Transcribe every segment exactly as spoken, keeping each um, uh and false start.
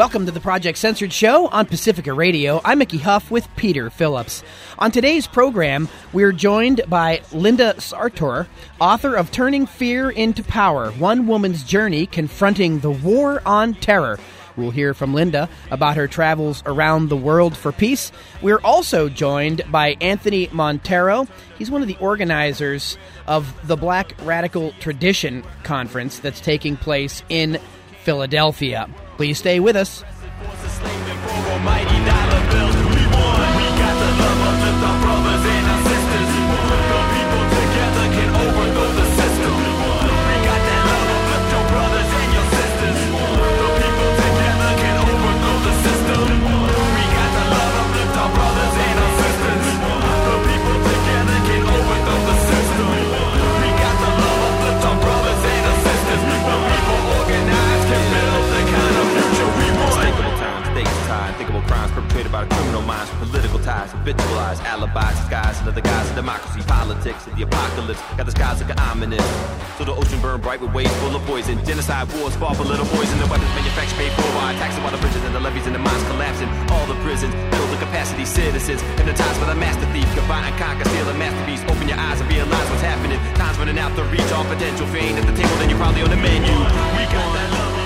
Welcome to the Project Censored Show on Pacifica Radio. I'm Mickey Huff with Peter Phillips. On today's program, we're joined by Linda Sartor, author of Turning Fear into Power, One Woman's Journey Confronting the War on Terror. We'll hear from Linda about her travels around the world for peace. We're also joined by Anthony Montero. He's one of the organizers of the Black Radical Tradition Conference that's taking place in Philadelphia. Please stay with us. By criminal minds, political ties, habitualized alibis, disguised under the guise of democracy, politics, and the apocalypse. Got the skies looking ominous. So the ocean burned bright with waves full of poison. Genocide wars fought for little boys, and the weapons manufactured paid for by taxing while the bridges and the levees and the mines collapsing. All the prisons build the capacity citizens. Hypnotized by the master thief, combine and conquer, steal a masterpiece. Open your eyes and realize what's happening. Time's running out to reach all potential. If you ain't at the table, then you're probably on the menu. We got that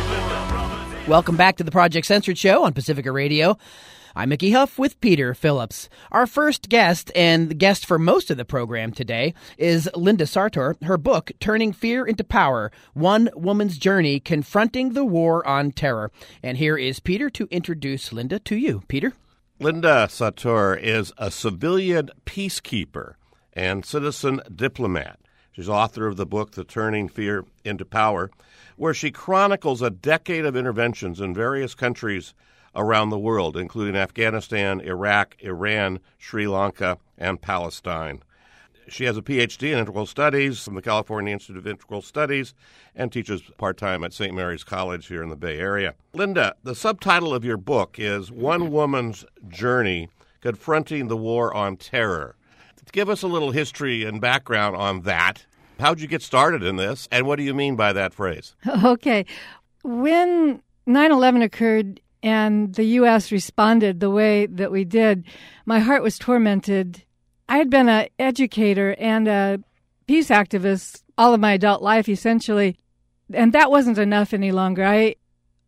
love. Welcome back to the Project Censored Show on Pacifica Radio. I'm Mickey Huff with Peter Phillips. Our first guest, and the guest for most of the program today, is Linda Sartor. Her book, Turning Fear into Power, One Woman's Journey Confronting the War on Terror. And here is Peter to introduce Linda to you. Peter? Linda Sartor is a civilian peacekeeper and citizen diplomat. She's author of the book, The Turning Fear into Power, where she chronicles a decade of interventions in various countries around the world, including Afghanistan, Iraq, Iran, Sri Lanka, and Palestine. She has a P H D in Integral Studies from the California Institute of Integral Studies and teaches part-time at Saint Mary's College here in the Bay Area. Linda, the subtitle of your book is One Woman's Journey Confronting the War on Terror. Give us a little history and background on that. How'd you get started in this, and what do you mean by that phrase? Okay. When nine eleven occurred, and the U S responded the way that we did, my heart was tormented. I had been an educator and a peace activist all of my adult life, essentially, and that wasn't enough any longer. I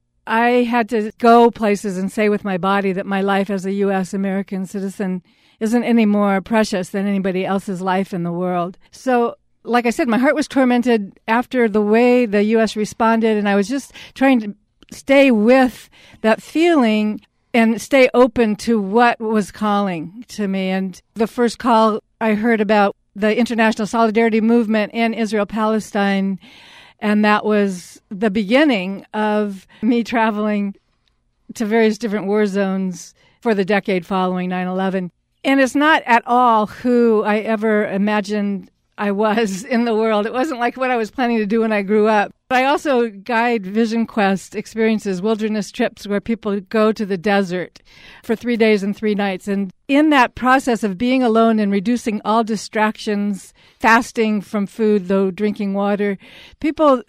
I had to go places and say with my body that my life as a U S American citizen isn't any more precious than anybody else's life in the world. So, like I said, my heart was tormented after the way the U S responded, and I was just trying to stay with that feeling and stay open to what was calling to me. And the first call I heard about the International Solidarity Movement in Israel-Palestine, and that was the beginning of me traveling to various different war zones for the decade following nine eleven. And it's not at all who I ever imagined I was in the world. It wasn't like what I was planning to do when I grew up. I also guide Vision Quest experiences, wilderness trips where people go to the desert for three days and three nights. And in that process of being alone and reducing all distractions, fasting from food, though drinking water, people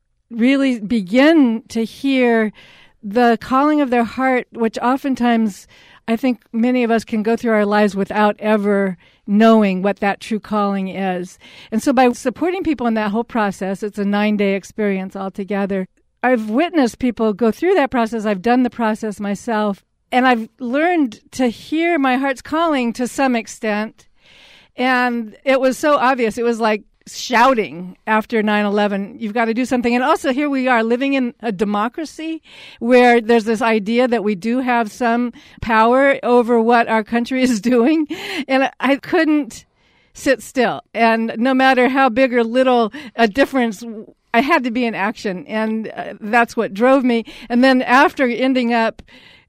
really begin to hear the calling of their heart, which oftentimes I think many of us can go through our lives without ever knowing what that true calling is. And so by supporting people in that whole process, it's a nine-day experience altogether. I've witnessed people go through that process. I've done the process myself. And I've learned to hear my heart's calling to some extent. And it was so obvious. It was like shouting after nine eleven, you've got to do something. And also here we are living in a democracy where there's this idea that we do have some power over what our country is doing. And I couldn't sit still. And no matter how big or little a difference, I had to be in action. And uh, that's what drove me. And then after ending up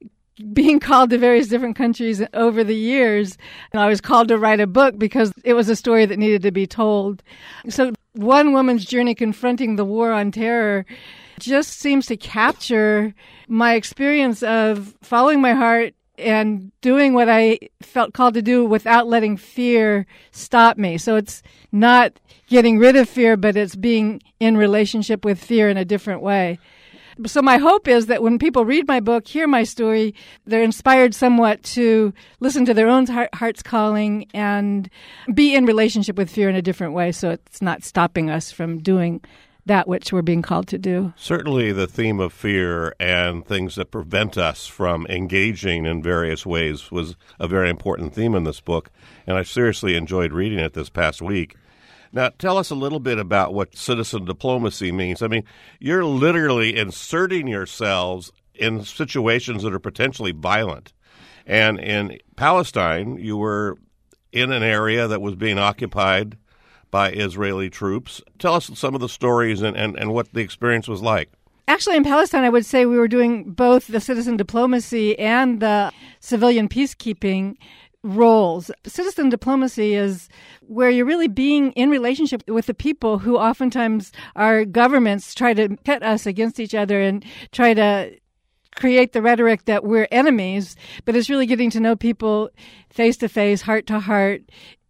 being called to various different countries over the years, and I was called to write a book because it was a story that needed to be told. So One Woman's Journey Confronting the War on Terror just seems to capture my experience of following my heart and doing what I felt called to do without letting fear stop me. So it's not getting rid of fear, but it's being in relationship with fear in a different way. So my hope is that when people read my book, hear my story, they're inspired somewhat to listen to their own heart, heart's calling and be in relationship with fear in a different way, so it's not stopping us from doing that which we're being called to do. Certainly the theme of fear and things that prevent us from engaging in various ways was a very important theme in this book, and I seriously enjoyed reading it this past week. Now, tell us a little bit about what citizen diplomacy means. I mean, you're literally inserting yourselves in situations that are potentially violent. And in Palestine, you were in an area that was being occupied by Israeli troops. Tell us some of the stories and, and, and what the experience was like. Actually, in Palestine, I would say we were doing both the citizen diplomacy and the civilian peacekeeping roles. Citizen diplomacy is where you're really being in relationship with the people who oftentimes our governments try to pit us against each other and try to create the rhetoric that we're enemies, but it's really getting to know people face to face, heart to heart,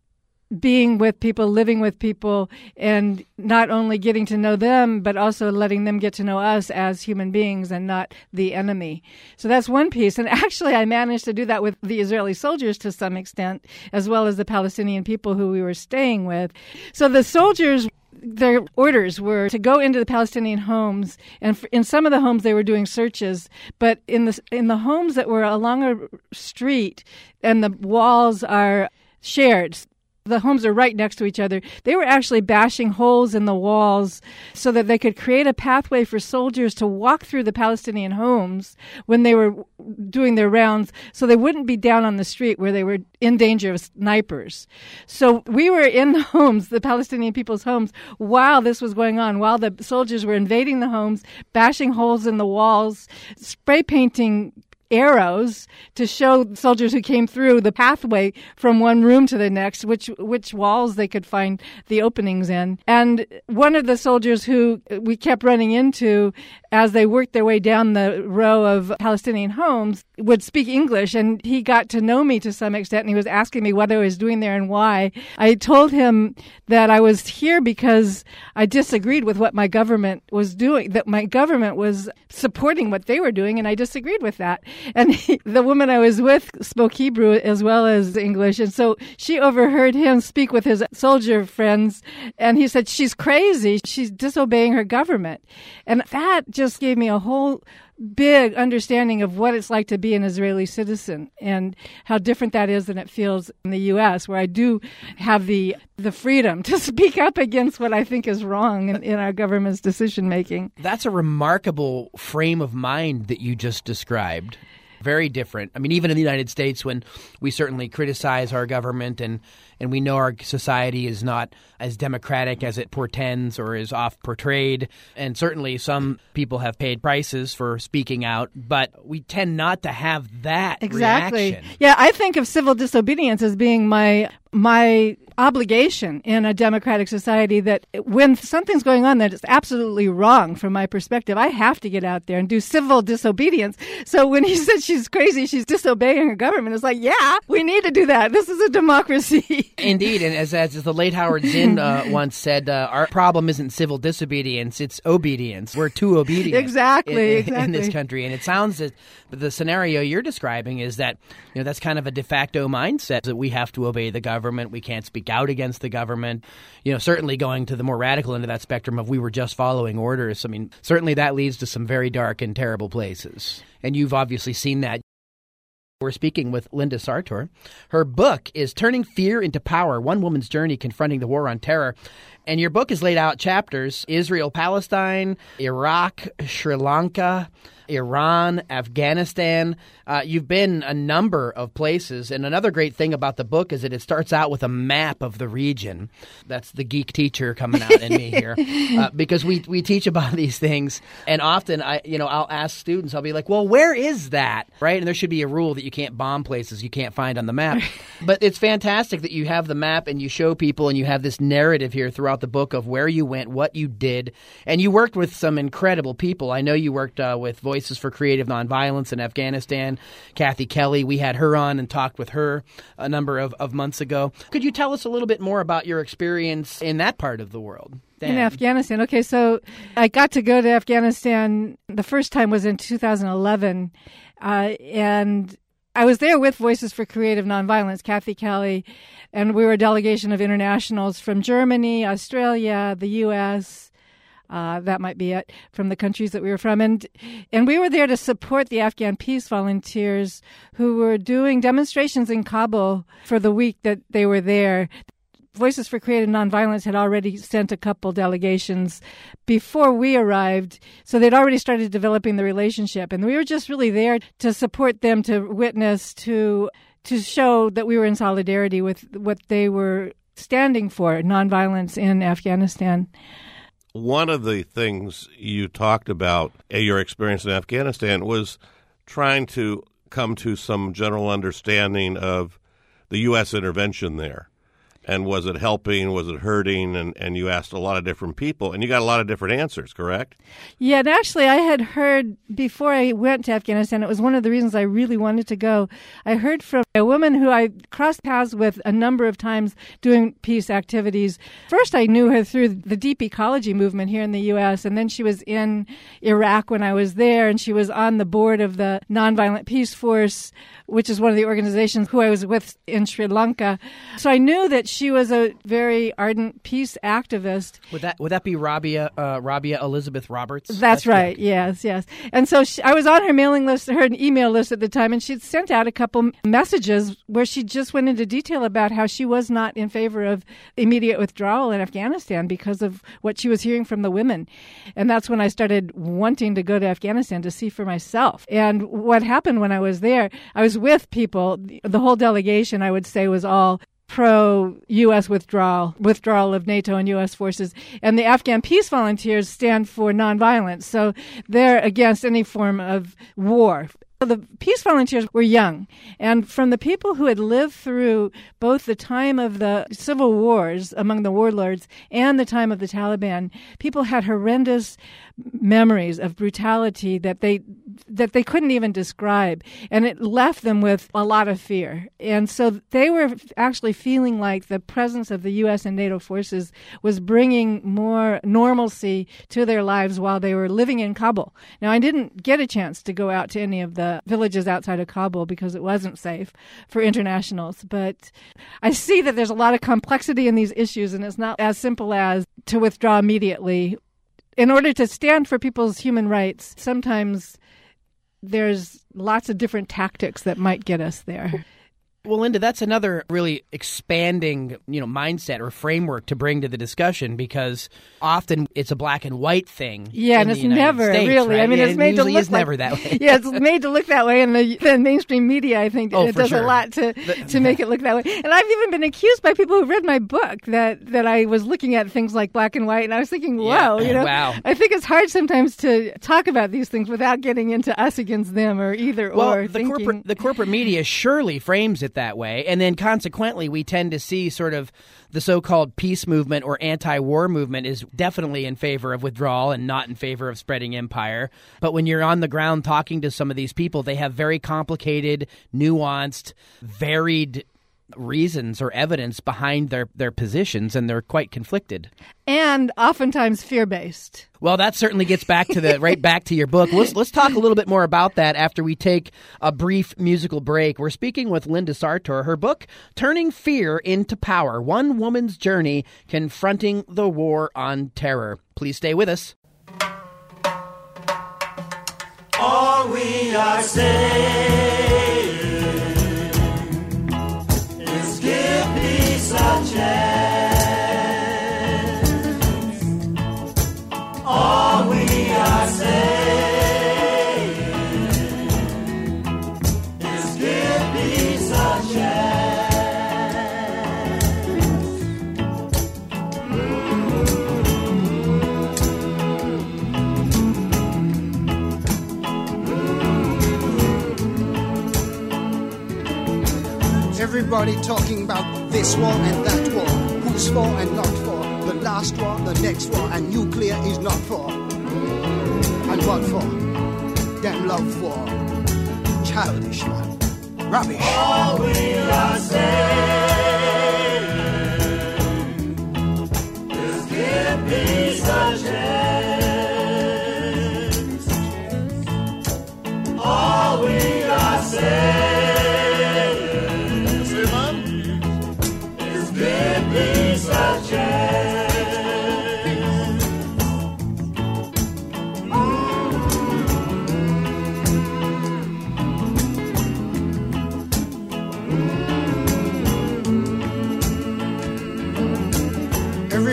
being with people, living with people, and not only getting to know them, but also letting them get to know us as human beings and not the enemy. So that's one piece. And actually, I managed to do that with the Israeli soldiers to some extent, as well as the Palestinian people who we were staying with. So the soldiers, their orders were to go into the Palestinian homes, and in some of the homes they were doing searches, but in the in the homes that were along a street and the walls are shared, the homes are right next to each other, they were actually bashing holes in the walls so that they could create a pathway for soldiers to walk through the Palestinian homes when they were doing their rounds, so they wouldn't be down on the street where they were in danger of snipers. So we were in the homes, the Palestinian people's homes, while this was going on, while the soldiers were invading the homes, bashing holes in the walls, spray painting arrows to show soldiers who came through the pathway from one room to the next, which which walls they could find the openings in. And one of the soldiers who we kept running into as they worked their way down the row of Palestinian homes would speak English, and he got to know me to some extent, and he was asking me what I was doing there and why. I told him that I was here because I disagreed with what my government was doing, that my government was supporting what they were doing, and I disagreed with that. And he, the woman I was with spoke Hebrew as well as English, and so she overheard him speak with his soldier friends, and he said, she's crazy, she's disobeying her government. And that just gave me a whole big understanding of what it's like to be an Israeli citizen and how different that is than it feels in the U S, where I do have the the freedom to speak up against what I think is wrong in, in our government's decision-making. That's a remarkable frame of mind that you just described. Very different. I mean, even in the United States, when we certainly criticize our government and, and we know our society is not as democratic as it portends or is oft portrayed, and certainly some people have paid prices for speaking out, but we tend not to have that exactly. reaction. Yeah, I think of civil disobedience as being my my obligation in a democratic society, that when something's going on that is absolutely wrong from my perspective, I have to get out there and do civil disobedience. So when he said she's crazy, she's disobeying her government, it's like, yeah, we need to do that. This is a democracy. Indeed, and as, as the late Howard Zinn uh, once said, uh, our problem isn't civil disobedience, it's obedience. We're too obedient exactly, in, in, exactly. in this country. And it sounds that the scenario you're describing is that, you know, that's kind of a de facto mindset, that we have to obey the government, we can't speak out against the government. You know, certainly going to the more radical end of that spectrum of we were just following orders. I mean, certainly that leads to some very dark and terrible places. And you've obviously seen that. We're speaking with Linda Sartor. Her book is Turning Fear into Power, One Woman's Journey Confronting the War on Terror. And your book has laid out chapters: Israel, Palestine, Iraq, Sri Lanka, Iran, Afghanistan. Uh, you've been a number of places. And another great thing about the book is that it starts out with a map of the region. That's the geek teacher coming out in me here. Uh, because we, we teach about these things. And often, I you know, I'll ask students, I'll be like, well, where is that? Right? And there should be a rule that you can't bomb places you can't find on the map. But it's fantastic that you have the map and you show people and you have this narrative here throughout the book of where you went, what you did. And you worked with some incredible people. I know you worked uh, with Voices for Creative Nonviolence in Afghanistan, Kathy Kelly. We had her on and talked with her a number of, of months ago. Could you tell us a little bit more about your experience in that part of the world? Afghanistan. In Afghanistan. Okay, so I got to go to Afghanistan. The first time was in two thousand eleven, uh, and I was there with Voices for Creative Nonviolence, Kathy Kelly, and we were a delegation of internationals from Germany, Australia, the U S, uh, that might be it, from the countries that we were from. And and we were there to support the Afghan peace volunteers who were doing demonstrations in Kabul for the week that they were there. Voices for Creative Nonviolence had already sent a couple delegations before we arrived, so they'd already started developing the relationship. And we were just really there to support them, to witness, to to show that we were in solidarity with what they were standing for, nonviolence in Afghanistan. One of the things you talked about, your experience in Afghanistan, was trying to come to some general understanding of the U S intervention there. And was it helping? Was it hurting? And, and you asked a lot of different people, and you got a lot of different answers, correct? Yeah, and actually I had heard before I went to Afghanistan, it was one of the reasons I really wanted to go. I heard from a woman who I crossed paths with a number of times doing peace activities. First, I knew her through the deep ecology movement here in the U S, and then she was in Iraq when I was there, and she was on the board of the Nonviolent Peace Force, which is one of the organizations who I was with in Sri Lanka. So I knew that she was a very ardent peace activist. Would that would that be Rabia uh, Rabia Elizabeth Roberts? That's, That's right. Correct. Yes, yes. And so she, I was on her mailing list, her email list at the time, and she'd sent out a couple messages where she just went into detail about how she was not in favor of immediate withdrawal in Afghanistan because of what she was hearing from the women. And that's when I started wanting to go to Afghanistan to see for myself. And what happened when I was there, I was with people, the whole delegation, I would say, was all pro-U S withdrawal, withdrawal of NATO and U S forces. And the Afghan peace volunteers stand for nonviolence. So they're against any form of war. The peace volunteers were young, and from the people who had lived through both the time of the civil wars among the warlords and the time of the Taliban, people had horrendous memories of brutality that they that they couldn't even describe, and it left them with a lot of fear. And so they were actually feeling like the presence of the U S and NATO forces was bringing more normalcy to their lives while they were living in Kabul. Now, I didn't get a chance to go out to any of the villages outside of Kabul because it wasn't safe for internationals, but I see that there's a lot of complexity in these issues, and it's not as simple as to withdraw immediately. In order to stand for people's human rights, sometimes there's lots of different tactics that might get us there. Well, Linda, that's another really expanding, you know, mindset or framework to bring to the discussion, because often it's a black and white thing. Yeah, and it's United never States, really. Right? I mean, yeah, it's it made to look is like, never that way. Yeah, it's made to look that way, and the, the mainstream media, I think, oh, it does sure. a lot to to make it look that way. And I've even been accused by people who read my book that that I was looking at things like black and white, and I was thinking, whoa, yeah. you know, wow. I think it's hard sometimes to talk about these things without getting into us against them or either well, or. the thinking. corporate the corporate media surely frames it that way, and then consequently. Consequently, we tend to see sort of the so-called peace movement or anti-war movement is definitely in favor of withdrawal and not in favor of spreading empire. But when you're on the ground talking to some of these people, they have very complicated, nuanced, varied reasons or evidence behind their, their positions, and they're quite conflicted. And oftentimes fear-based. Well, that certainly gets back to the right back to your book. Let's let's talk a little bit more about that after we take a brief musical break. We're speaking with Linda Sartor. Her book, Turning Fear into Power: One Woman's Journey Confronting the War on Terror. Please stay with us. All we are saying is give peace a chance. All we are saying is give peace a chance. Everybody talking about this war and that war, who's for and not for, the last war, the next war, and nuclear is not for. And what for? Damn love war. Childish, man. Rubbish. All we are saying is give peace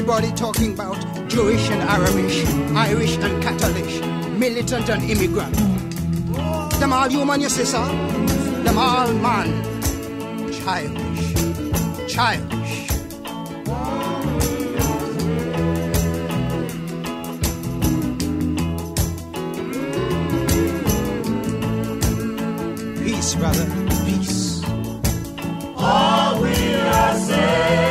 Everybody talking about Jewish and Arabish, Irish and Catholic, militant and immigrant. Them all human, you see, sir? Them all man. Childish. Childish. Peace, brother. Peace. All we are saying.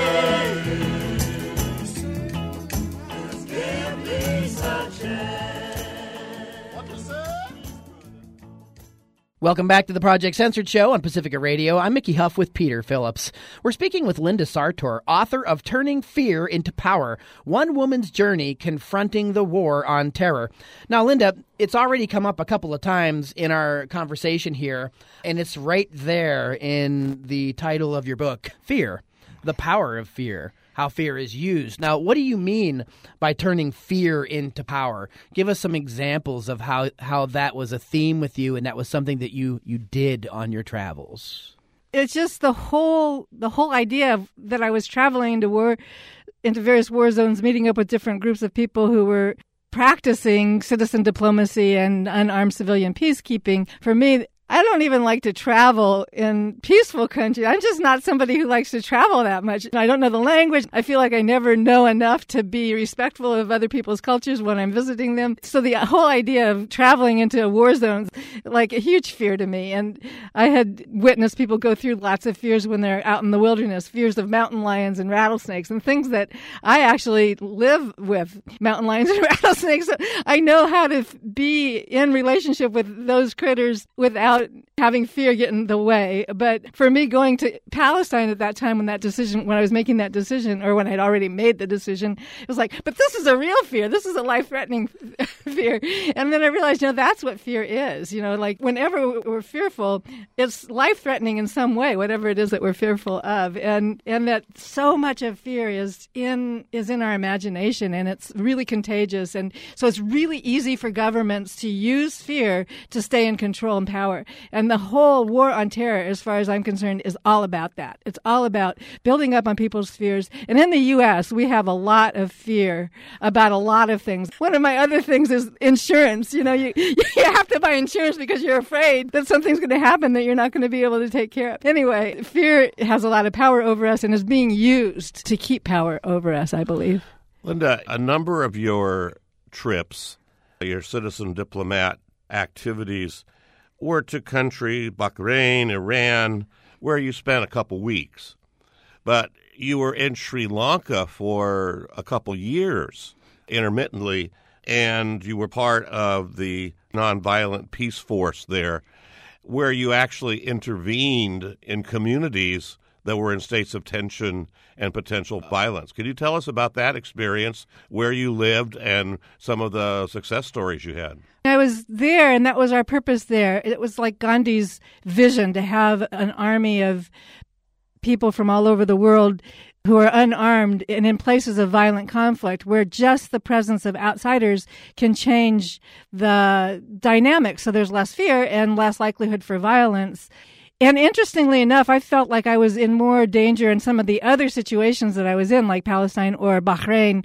Welcome back to the Project Censored Show on Pacifica Radio. I'm Mickey Huff with Peter Phillips. We're speaking with Linda Sartor, author of Turning Fear into Power, One Woman's Journey Confronting the War on Terror. Now, Linda, it's already come up a couple of times in our conversation here, and it's right there in the title of your book, Fear, the Power of Fear. How fear is used. Now, what do you mean by turning fear into power? Give us some examples of how, how that was a theme with you and that was something that you, you did on your travels. It's just the whole the whole idea of, that I was traveling into war, into various war zones, meeting up with different groups of people who were practicing citizen diplomacy and unarmed civilian peacekeeping. For me, I don't even like to travel in peaceful countries. I'm just not somebody who likes to travel that much. I don't know the language. I feel like I never know enough to be respectful of other people's cultures when I'm visiting them. So the whole idea of traveling into war zones, like a huge fear to me. And I had witnessed people go through lots of fears when they're out in the wilderness, fears of mountain lions and rattlesnakes and things that I actually live with, mountain lions and rattlesnakes. So I know how to be in relationship with those critters without having fear get in the way. But for me, going to Palestine at that time when that decision, when I was making that decision, or when I'd already made the decision, it was like, but this is a real fear. This is a life-threatening fear. And then I realized, you know, that's what fear is. You know, like whenever we're fearful, it's life-threatening in some way, whatever it is that we're fearful of. And and that so much of fear is in is in our imagination, and it's really contagious. And so it's really easy for governments to use fear to stay in control and power. And the whole war on terror, as far as I'm concerned, is all about that. It's all about building up on people's fears. And in the U S, we have a lot of fear about a lot of things. One of my other things is insurance. You know, you, you have to buy insurance because you're afraid that something's going to happen that you're not going to be able to take care of. Anyway, fear has a lot of power over us and is being used to keep power over us, I believe. Linda, a number of your trips, your citizen diplomat activities, were to country, Bahrain, Iran, where you spent a couple weeks. But you were in Sri Lanka for a couple years, intermittently, and you were part of the nonviolent peace force there, where you actually intervened in communities that were in states of tension and potential violence. Could you tell us about that experience, where you lived, and some of the success stories you had? I was there, and that was our purpose there. It was like Gandhi's vision to have an army of people from all over the world who are unarmed and in places of violent conflict where just the presence of outsiders can change the dynamic. So there's less fear and less likelihood for violence. And interestingly enough, I felt like I was in more danger in some of the other situations that I was in, like Palestine or Bahrain.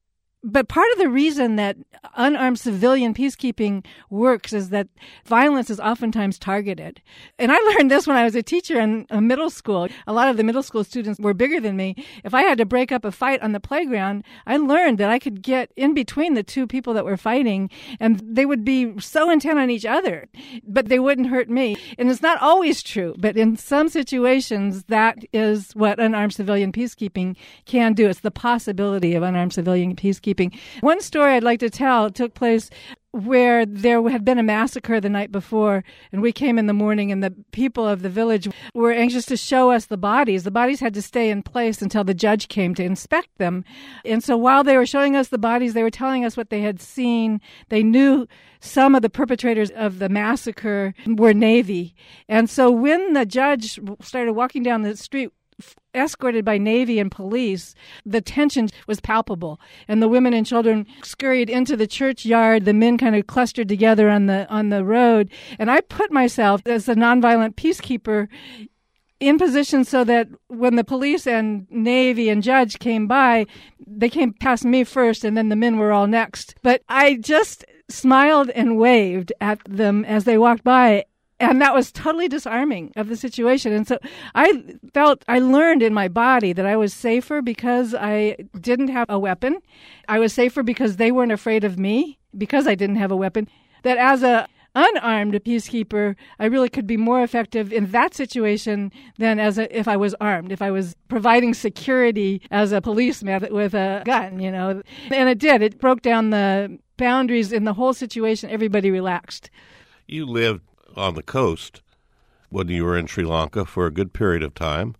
But part of the reason that unarmed civilian peacekeeping works is that violence is oftentimes targeted. And I learned this when I was a teacher in a middle school. A lot of the middle school students were bigger than me. If I had to break up a fight on the playground, I learned that I could get in between the two people that were fighting, and they would be so intent on each other, but they wouldn't hurt me. And it's not always true, but in some situations, that is what unarmed civilian peacekeeping can do. It's the possibility of unarmed civilian peacekeeping. One story I'd like to tell took place where there had been a massacre the night before, and we came in the morning, and the people of the village were anxious to show us the bodies. The bodies had to stay in place until the judge came to inspect them. And so while they were showing us the bodies, they were telling us what they had seen. They knew some of the perpetrators of the massacre were Navy. And so when the judge started walking down the street, escorted by Navy and police, the tension was palpable. And the women and children scurried into the churchyard. The men kind of clustered together on the on the road. And I put myself as a nonviolent peacekeeper in position so that when the police and Navy and judge came by, they came past me first and then the men were all next. But I just smiled and waved at them as they walked by. And that was totally disarming of the situation. And so I felt, I learned in my body that I was safer because I didn't have a weapon. I was safer because they weren't afraid of me because I didn't have a weapon. That as a unarmed peacekeeper, I really could be more effective in that situation than as a, if I was armed, if I was providing security as a policeman with a gun, you know. And it did. It broke down the boundaries in the whole situation. Everybody relaxed. You lived on the coast when you were in Sri Lanka for a good period of time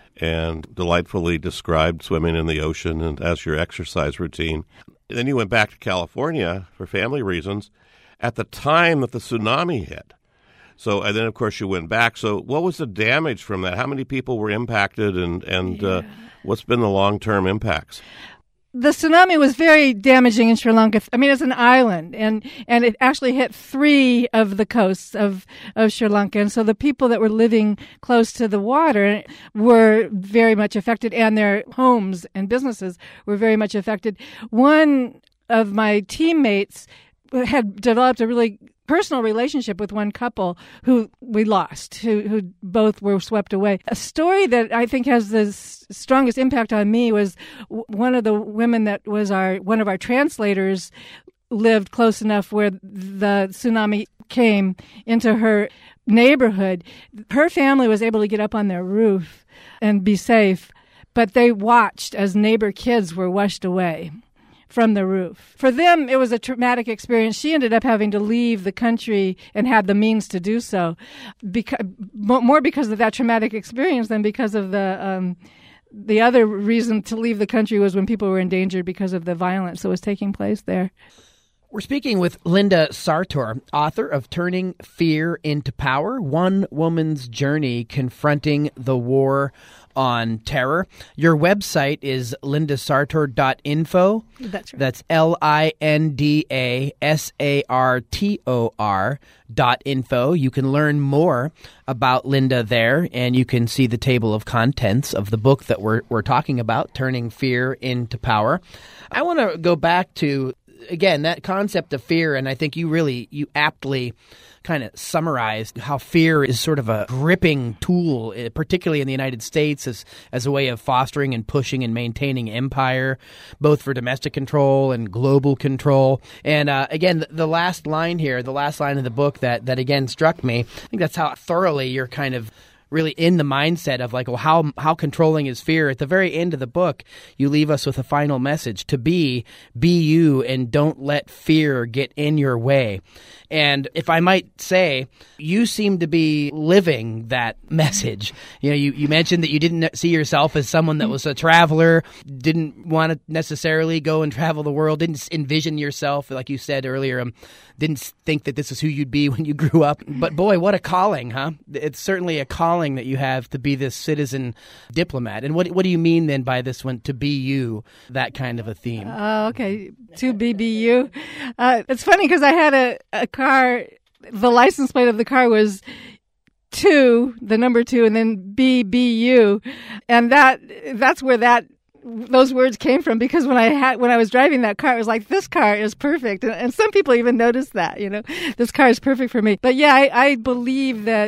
and delightfully described swimming in the ocean and as your exercise routine. And then you went back to California for family reasons at the time that the tsunami hit. So, and then, of course, you went back. So what was the damage from that? How many people were impacted, and, and yeah. uh, what's been the long-term impacts? The tsunami was very damaging in Sri Lanka. I mean, it's an island, and, and it actually hit three of the coasts of, of Sri Lanka. And so the people that were living close to the water were very much affected, and their homes and businesses were very much affected. One of my teammates had developed a really personal relationship with one couple who we lost, who who both were swept away. A story that I think has the s- strongest impact on me was w- one of the women that was our one of our translators lived close enough where the tsunami came into her neighborhood. Her family was able to get up on their roof and be safe, but they watched as neighbor kids were washed away from the roof. For them, it was a traumatic experience. She ended up having to leave the country and had the means to do so, because, more because of that traumatic experience than because of the um, the other reason to leave the country was when people were endangered because of the violence that was taking place there. We're speaking with Linda Sartor, author of Turning Fear into Power, One Woman's Journey Confronting the War on Terror. Your website is linda sartor dot info. That's right. That's L I N D A S A R T O R dot info. You can learn more about Linda there, and you can see the table of contents of the book that we're we're talking about, Turning Fear into Power. I want to go back to, again, that concept of fear, and I think you really, you aptly kind of summarized how fear is sort of a gripping tool, particularly in the United States, as as a way of fostering and pushing and maintaining empire, both for domestic control and global control. And uh, again, the, the last line here, the last line of the book that, that again struck me, I think that's how thoroughly you're kind of really in the mindset of like, well, how how controlling is fear? At the very end of the book, you leave us with a final message: to be, be you, and don't let fear get in your way. And if I might say, you seem to be living that message. You know, you, you mentioned that you didn't see yourself as someone that was a traveler, didn't want to necessarily go and travel the world, didn't envision yourself, like you said earlier, um, didn't think that this is who you'd be when you grew up. But boy, what a calling, huh? It's certainly a calling that you have to be this citizen diplomat. And what what do you mean then by this one, to be you, that kind of a theme? Oh, okay. To be be you. Uh, it's funny because I had a, a car, the license plate of the car was two, the number two, and then B B U. And that that's where that those words came from, because when I had when I was driving that car, it was like, this car is perfect. And, and some people even noticed that, you know, this car is perfect for me. But yeah, I, I believe that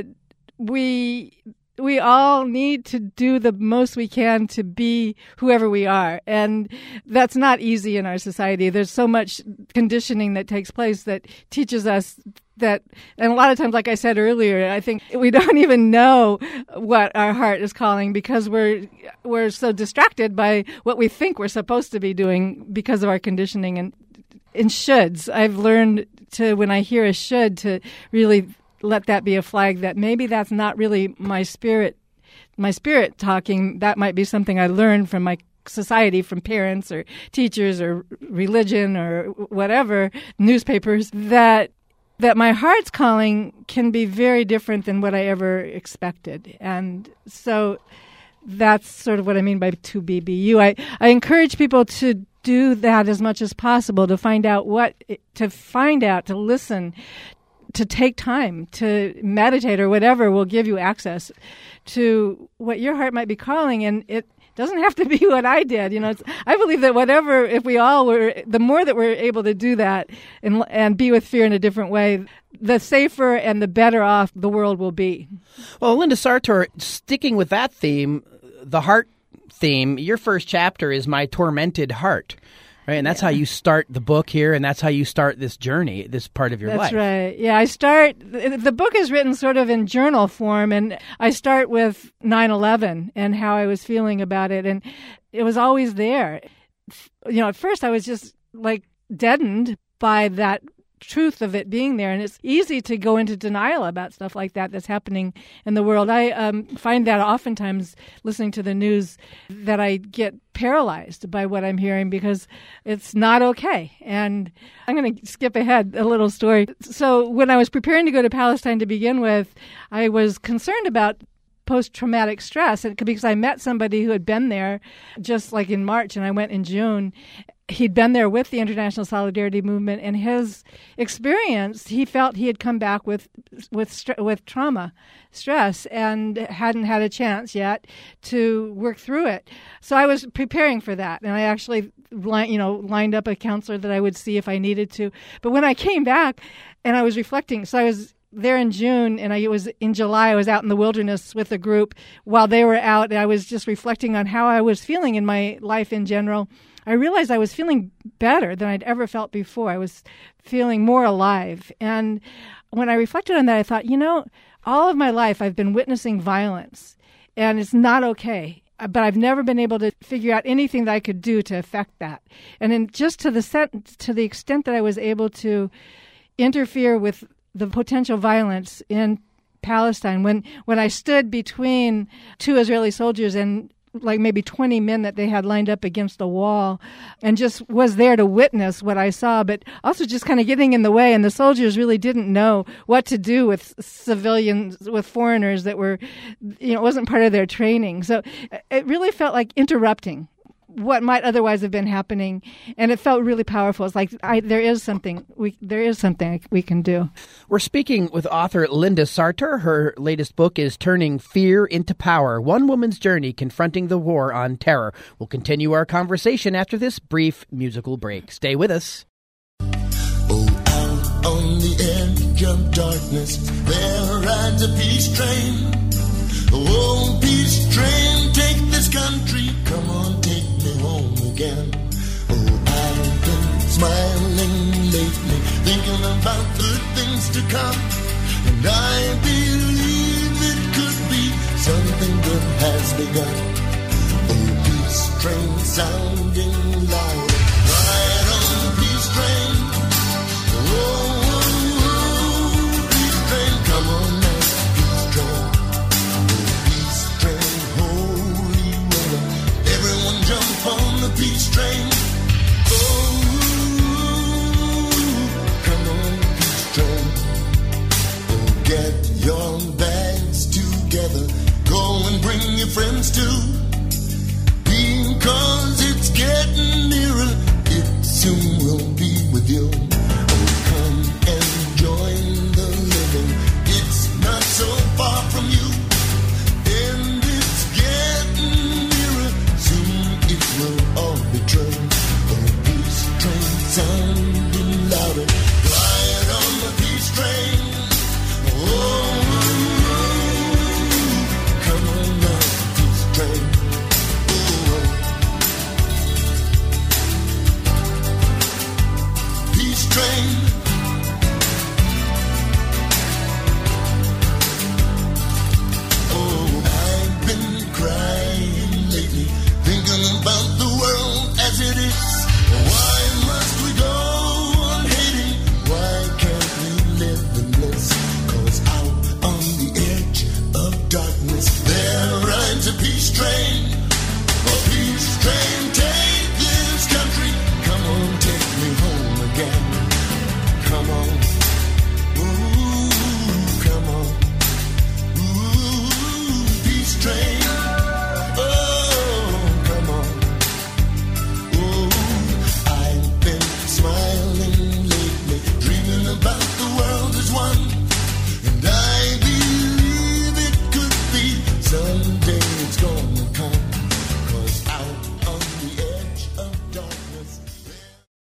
we we all need to do the most we can to be whoever we are. And that's not easy in our society. There's so much conditioning that takes place that teaches us that, and a lot of times, like I said earlier, I think we don't even know what our heart is calling because we're we're so distracted by what we think we're supposed to be doing because of our conditioning and in shoulds. I've learned to, when I hear a should, to really let that be a flag that maybe that's not really my spirit, my spirit talking. That might be something I learned from my society, from parents or teachers or religion or whatever, newspapers, that that my heart's calling can be very different than what I ever expected. And so that's sort of what I mean by to be be you. I, I encourage people to do that as much as possible, to find out what, to find out, to listen, to take time to meditate or whatever will give you access to what your heart might be calling, and it doesn't have to be what I did. You know, it's, I believe that whatever, if we all were, the more that we're able to do that and and be with fear in a different way, the safer and the better off the world will be. Well, Linda Sartor, sticking with that theme, the heart theme, your first chapter is My Tormented Heart. Right, and that's yeah. how you start the book here, and that's how you start this journey, this part of your that's life. That's right. Yeah, I start, the book is written sort of in journal form, and I start with nine eleven and how I was feeling about it, and it was always there. You know, at first I was just like deadened by that truth of it being there, and it's easy to go into denial about stuff like that that's happening in the world. I um, find that oftentimes listening to the news that I get paralyzed by what I'm hearing because it's not okay. And I'm going to skip ahead a little story. So when I was preparing to go to Palestine to begin with, I was concerned about post-traumatic stress because I met somebody who had been there just like in March, and I went in June. He'd been there with the International Solidarity Movement, and his experience, he felt he had come back with with with trauma, stress, and hadn't had a chance yet to work through it. So I was preparing for that, and I actually, you know, lined up a counselor that I would see if I needed to. But when I came back, and I was reflecting, so I was there in June, and I it was in July. I was out in the wilderness with a group while they were out, and I was just reflecting on how I was feeling in my life in general. I realized I was feeling better than I'd ever felt before. I was feeling more alive. And when I reflected on that, I thought, you know, all of my life I've been witnessing violence, and it's not okay. But I've never been able to figure out anything that I could do to affect that. And then just to the set, to the extent that I was able to interfere with the potential violence in Palestine, when, when I stood between two Israeli soldiers and like maybe twenty men that they had lined up against the wall, and just was there to witness what I saw, but also just kind of getting in the way. And the soldiers really didn't know what to do with civilians, with foreigners that were, you know, it wasn't part of their training. So it really felt like interrupting what might otherwise have been happening, and it felt really powerful. It's like I, there is something we there is something we can do. We're speaking with author Linda Sartor. Her latest book is Turning Fear into Power: One Woman's Journey Confronting the War on Terror. We'll continue our conversation after this brief musical break. Stay with us. Oh, out on the edge of darkness, there rides a peace train. Oh, peace train, take this country. Come on, take me home again. Oh, I've been smiling lately, thinking about good things to come. And I believe it could be something good has begun. Oh, peace train sounding loud, ride on the peace train. Oh, oh, oh, peace train, come on now, peace train. On the peace train, oh, come on, peace train. Oh, get your bags together, go and bring your friends too, because it's getting nearer, it soon will be with you. Oh, come and join the living, it's not so far from you. Will all be true. Oh, peace train sounding louder, glide on the peace train. Oh, come on now, peace train.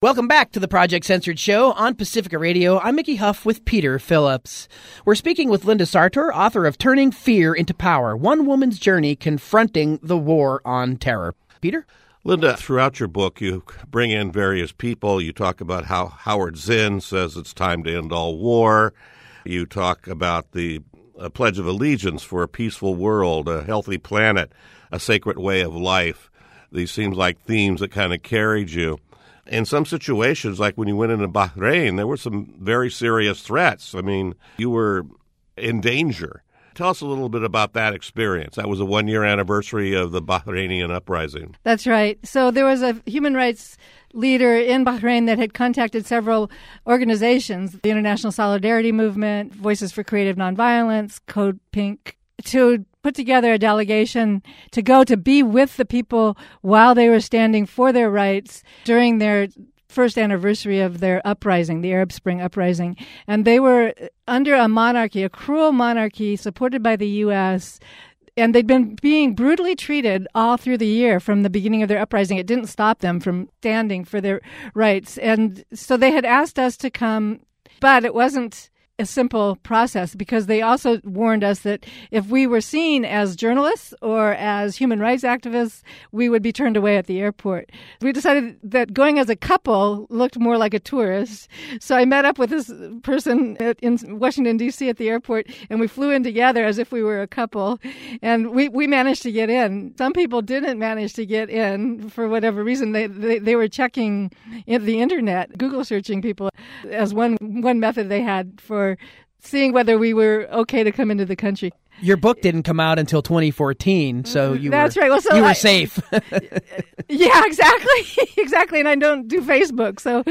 Welcome back to the Project Censored Show on Pacifica Radio. I'm Mickey Huff with Peter Phillips. We're speaking with Linda Sartor, author of Turning Fear into Power, One Woman's Journey Confronting the War on Terror. Peter? Linda, throughout your book, you bring in various people. You talk about how Howard Zinn says it's time to end all war. You talk about the uh, Pledge of Allegiance for a peaceful world, a healthy planet, a sacred way of life. These seem like themes that kind of carried you. In some situations, like when you went into Bahrain, there were some very serious threats. I mean, you were in danger. Tell us a little bit about that experience. That was a one-year anniversary of the Bahrainian uprising. That's right. So there was a human rights leader in Bahrain that had contacted several organizations, the International Solidarity Movement, Voices for Creative Nonviolence, Code Pink, to put together a delegation to go to be with the people while they were standing for their rights during their first anniversary of their uprising, the Arab Spring uprising. And they were under a monarchy, a cruel monarchy supported by the U S, and they'd been being brutally treated all through the year from the beginning of their uprising. It didn't stop them from standing for their rights. And so they had asked us to come, but it wasn't a simple process, because they also warned us that if we were seen as journalists or as human rights activists, we would be turned away at the airport. We decided that going as a couple looked more like a tourist. So I met up with this person at, in Washington, D C at the airport, and we flew in together as if we were a couple. And we, we managed to get in. Some people didn't manage to get in for whatever reason. They they, they were checking the internet, Google searching people as one one method they had for seeing whether we were okay to come into the country. Your book didn't come out until twenty fourteen, so you That's were, right. Well, so you were I, safe. Yeah, exactly. exactly. And I don't do Facebook, so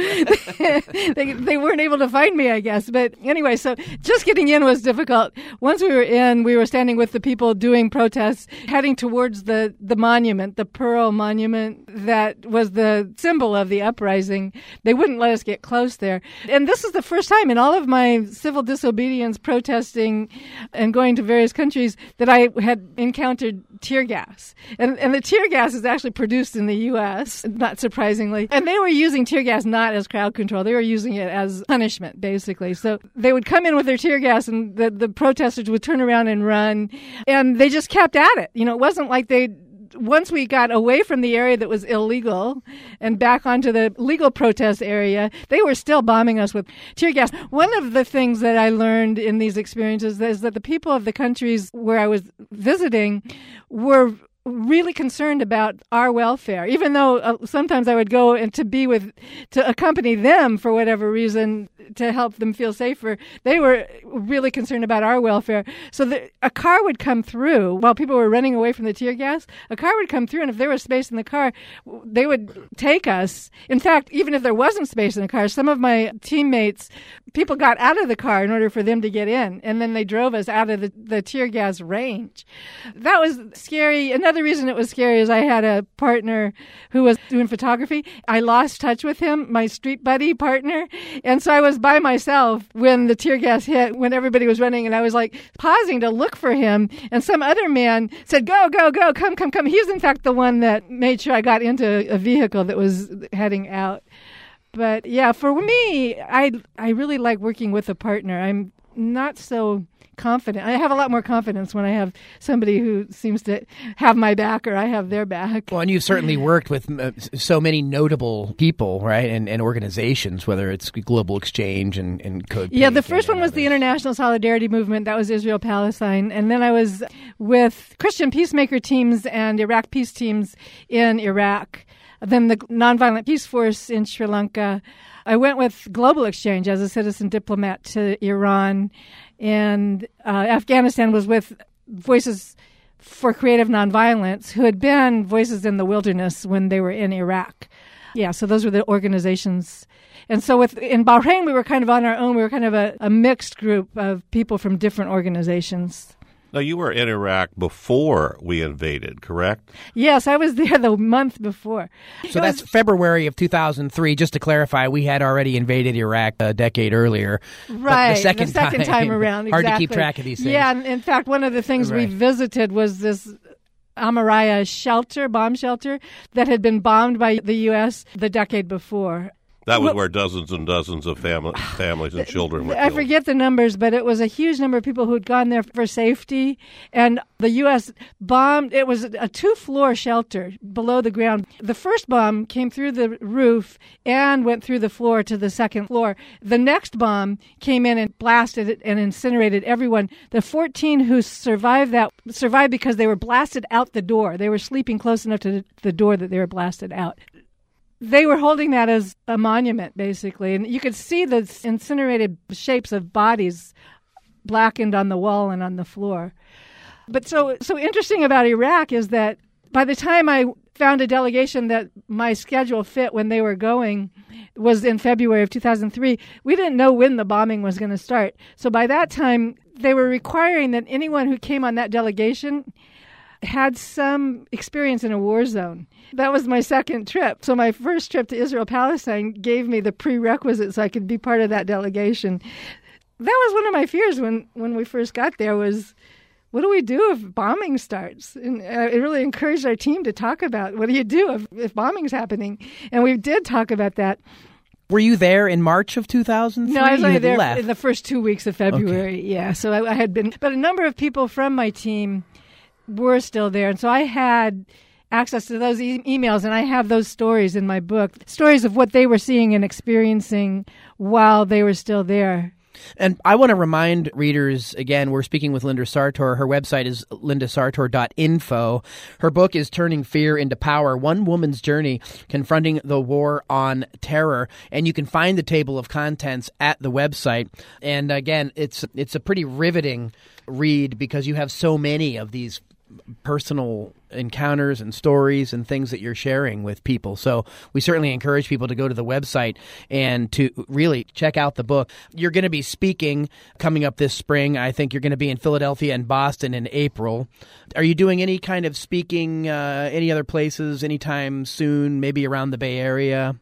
they, they weren't able to find me, I guess. But anyway, so just getting in was difficult. Once we were in, we were standing with the people doing protests, heading towards the, the monument, the Pearl Monument that was the symbol of the uprising. They wouldn't let us get close there. And this is the first time in all of my civil disobedience protesting and going to various countries that I had encountered tear gas. And, and the tear gas is actually produced in the U S, not surprisingly. And they were using tear gas not as crowd control. They were using it as punishment, basically. So they would come in with their tear gas, and the, the protesters would turn around and run. And they just kept at it. You know, it wasn't like they... Once we got away from the area that was illegal and back onto the legal protest area, they were still bombing us with tear gas. One of the things that I learned in these experiences is that the people of the countries where I was visiting were really concerned about our welfare, even though uh, sometimes I would go and to be with, to accompany them for whatever reason to help them feel safer. They were really concerned about our welfare. So the, a car would come through while people were running away from the tear gas. A car would come through, and if there was space in the car, they would take us. In fact, even if there wasn't space in the car, some of my teammates, people got out of the car in order for them to get in, and then they drove us out of the, the tear gas range. That was scary. Another Another reason it was scary is I had a partner who was doing photography. I lost touch with him, my street buddy partner. And so I was by myself when the tear gas hit, when everybody was running. And I was like pausing to look for him. And some other man said, go, go, go, come, come, come. He's in fact the one that made sure I got into a vehicle that was heading out. But yeah, for me, I I really like working with a partner. I'm not so confident. I have a lot more confidence when I have somebody who seems to have my back or I have their back. Well, and you've certainly worked with uh, so many notable people, right, and, and organizations, whether it's Global Exchange and, and Code Pink. Yeah, the first one was others. the International Solidarity Movement. That was Israel-Palestine. And then I was with Christian peacemaker teams and Iraq peace teams in Iraq. Then the Nonviolent Peace Force in Sri Lanka. I went with Global Exchange as a citizen diplomat to Iran. And uh, Afghanistan was with Voices for Creative Nonviolence, who had been Voices in the Wilderness when they were in Iraq. Yeah, so those were the organizations. And so with in Bahrain, we were kind of on our own. We were kind of a, a mixed group of people from different organizations. Now, you were in Iraq before we invaded, correct? Yes, I was there the month before. So It that's was, February of two thousand three. Just to clarify, we had already invaded Iraq a decade earlier. right, But the second, the second time, around. Hard exactly. to keep track of these things. Yeah, and in fact, one of the things Right. we visited was this Amaraya shelter, bomb shelter, that had been bombed by the U S the decade before. That was Well- where dozens and dozens of fam- families and children were I killed. forget the numbers, but it was a huge number of people who had gone there for safety. And the U S bombed. It was a two-floor shelter below the ground. The first bomb came through the roof and went through the floor to the second floor. The next bomb came in and blasted it and incinerated everyone. The fourteen who survived that survived because they were blasted out the door. They were sleeping close enough to the door that they were blasted out. They were holding that as a monument, basically. And you could see the incinerated shapes of bodies blackened on the wall and on the floor. But so so interesting about Iraq is that by the time I found a delegation that my schedule fit when they were going was in February of two thousand three, we didn't know when the bombing was going to start. So by that time, they were requiring that anyone who came on that delegation had some experience in a war zone. That was my second trip. So my first trip to Israel-Palestine gave me the prerequisites so I could be part of that delegation. That was one of my fears when, when we first got there was, what do we do if bombing starts? And uh, it really encouraged our team to talk about, what do you do if, if bombing's happening? And we did talk about that. Were you there in March of two thousand three? No, I was You only had there left. in the first two weeks of February. Okay. Yeah, so I, I had been, but a number of people from my team were still there, and so I had access to those e- emails, and I have those stories in my book, stories of what they were seeing and experiencing while they were still there. And I want to remind readers, again, we're speaking with Linda Sartor. Her website is linda sartor dot info. Her book is Turning Fear into Power, One Woman's Journey Confronting the War on Terror. And you can find the table of contents at the website. And again, it's it's a pretty riveting read because you have so many of these personal encounters and stories and things that you're sharing with people. So we certainly encourage people to go to the website and to really check out the book. You're going to be speaking coming up this spring. I think you're going to be in Philadelphia and Boston in April. Are you doing any kind of speaking uh, any other places anytime soon, maybe around the Bay Area?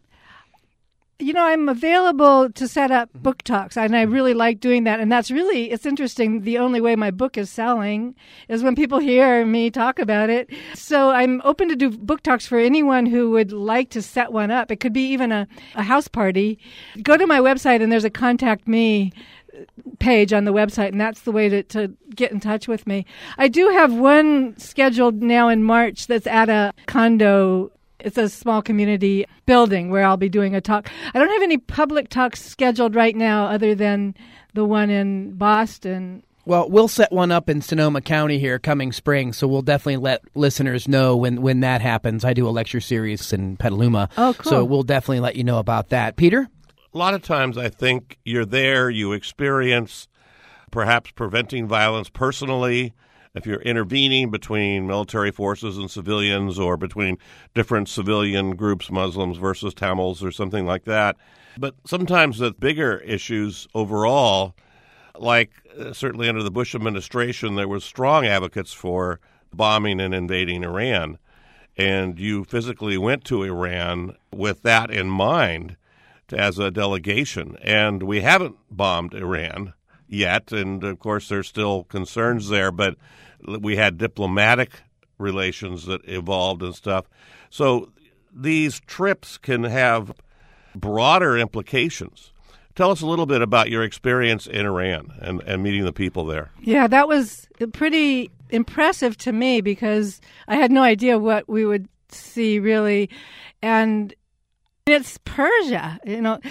You know, I'm available to set up book talks, and I really like doing that. And that's really, it's interesting. The only way my book is selling is when people hear me talk about it. So I'm open to do book talks for anyone who would like to set one up. It could be even a, a house party. Go to my website, and there's a contact me page on the website, and that's the way to, to get in touch with me. I do have one scheduled now in March that's at a condo. It's a small community building where I'll be doing a talk. I don't have any public talks scheduled right now other than the one in Boston. Well, we'll set one up in Sonoma County here coming spring, so we'll definitely let listeners know when, when that happens. I do a lecture series in Petaluma, Oh, cool. so we'll definitely let you know about that. Peter? A lot of times I think you're there, you experience perhaps preventing violence personally, if you're intervening between military forces and civilians or between different civilian groups, Muslims versus Tamils or something like that. But sometimes the bigger issues overall, like uh, certainly under the Bush administration, there were strong advocates for bombing and invading Iran. And you physically went to Iran with that in mind as a delegation. And we haven't bombed Iran yet, and of course there's still concerns there, but we had diplomatic relations that evolved and stuff. So these trips can have broader implications. Tell us a little bit about your experience in Iran and, and meeting the people there. Yeah, that was pretty impressive to me because I had no idea what we would see really. And it's Persia, you know.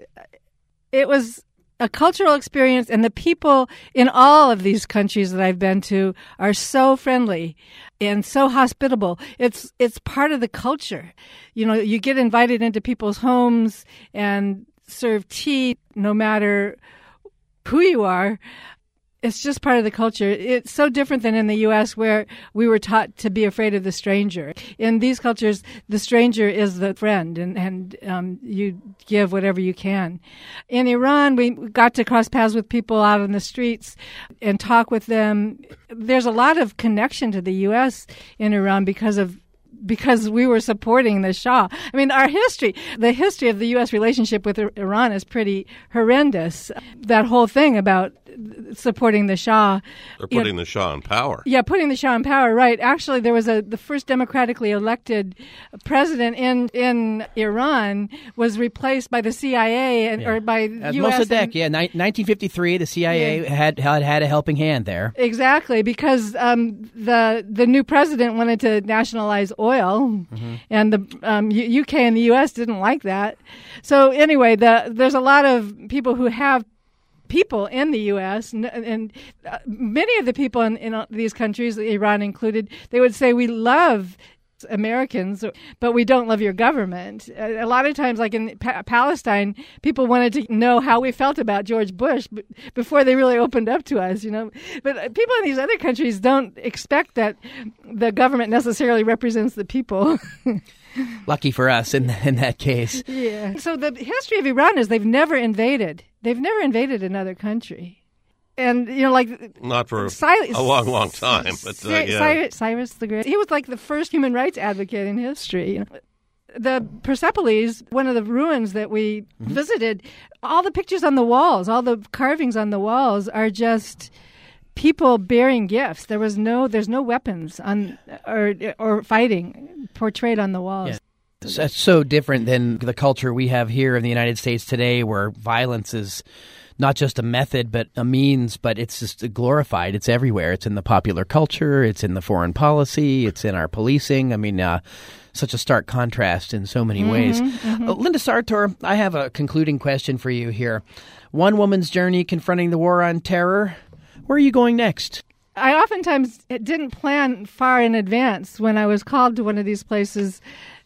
It was a cultural experience, and the people in all of these countries that I've been to are so friendly and so hospitable. It's it's part of the culture. You know, you get invited into people's homes and serve tea no matter who you are. It's just part of the culture. It's so different than in the U S where we were taught to be afraid of the stranger. In these cultures, the stranger is the friend, and, and um, you give whatever you can. In Iran, we got to cross paths with people out on the streets and talk with them. There's a lot of connection to the U S in Iran because of because we were supporting the Shah. I mean, our history, the history of the U S relationship with Iran is pretty horrendous. That whole thing about supporting the Shah. They're You know, putting the Shah in power. Yeah, putting the Shah in power, right. Actually, there was a the first democratically elected president in in Iran was replaced by the C I A and, Yeah. or by As U S Mossadegh, and- yeah, ni- nineteen fifty-three, the C I A Yeah. had, had had a helping hand there. Exactly, because um, the the new president wanted to nationalize oil, Mm-hmm. and the um, U- U K and the U S didn't like that. So anyway, the there's a lot of people who have people in the U S and, and uh, many of the people in, in these countries, Iran included, they would say we love Americans, but we don't love your government. A, a lot of times, like in pa- Palestine, people wanted to know how we felt about George Bush b- before they really opened up to us, you know. But uh, people in these other countries don't expect that the government necessarily represents the people. Lucky for us in in that case. Yeah. So the history of Iran is they've never invaded. They've never invaded another country. And, you know, like... Not for Cyrus, a long, long time. But, uh, yeah. Cyrus, Cyrus the Great. He was like the first human rights advocate in history. You know. The Persepolis, one of the ruins that we mm-hmm. visited, all the pictures on the walls, all the carvings on the walls are just people bearing gifts. There was no, there's no weapons on or or fighting portrayed on the walls. Yeah. That's so different than the culture we have here in the United States today, where violence is not just a method, but a means, but it's just glorified. It's everywhere. It's in the popular culture. It's in the foreign policy. It's in our policing. I mean, uh, such a stark contrast in so many mm-hmm, ways. Mm-hmm. Uh, Linda Sartor, I have a concluding question for you here. One woman's journey confronting the war on terror. Where are you going next? I oftentimes didn't plan far in advance when I was called to one of these places.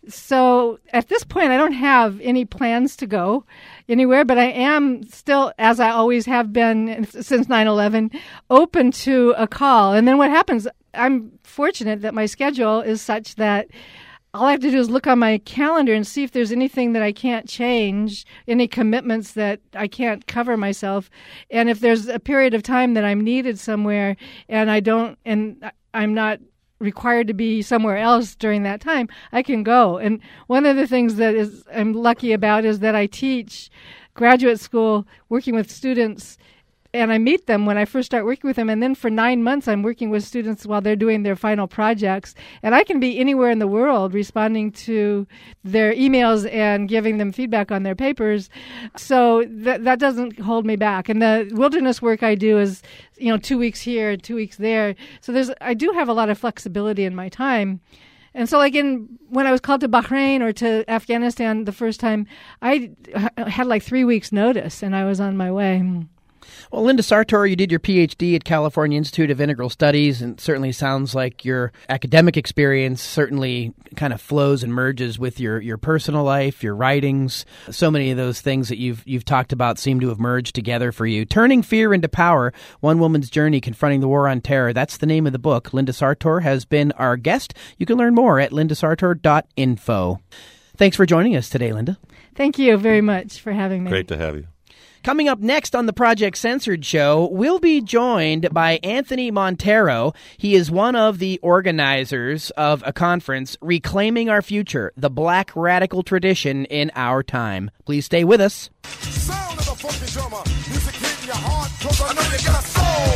So at this point, I don't have any plans to go anywhere, but I am still, as I always have been since nine eleven, open to a call. And then what happens, I'm fortunate that my schedule is such that all I have to do is look on my calendar and see if there's anything that I can't change, any commitments that I can't cover myself. And if there's a period of time that I'm needed somewhere and I don't, and I'm not required to be somewhere else during that time, I can go. And one of the things that is I'm lucky about is that I teach graduate school working with students, and I meet them when I first start working with them. And then for nine months, I'm working with students while they're doing their final projects. And I can be anywhere in the world responding to their emails and giving them feedback on their papers. So that that doesn't hold me back. And the wilderness work I do is, you know, two weeks here, two weeks there. So there's I do have a lot of flexibility in my time. And so, like, in when I was called to Bahrain or to Afghanistan the first time, I had like three weeks' notice, and I was on my way. Well, Linda Sartor, you did your P H D at California Institute of Integral Studies, and it certainly sounds like your academic experience certainly kind of flows and merges with your, your personal life, your writings. So many of those things that you've you've talked about seem to have merged together for you. Turning Fear into Power, One Woman's Journey Confronting the War on Terror. That's the name of the book. Linda Sartor has been our guest. You can learn more at linda sartor dot info. Thanks for joining us today, Linda. Thank you very much for having me. Great to have you. Coming up next on the Project Censored show, we'll be joined by Anthony Montero. He is one of the organizers of a conference, Reclaiming Our Future, the Black Radical Tradition in Our Time. Please stay with us. Sound of the funky drummer, music hitting your heart, 'cause I know you got a soul.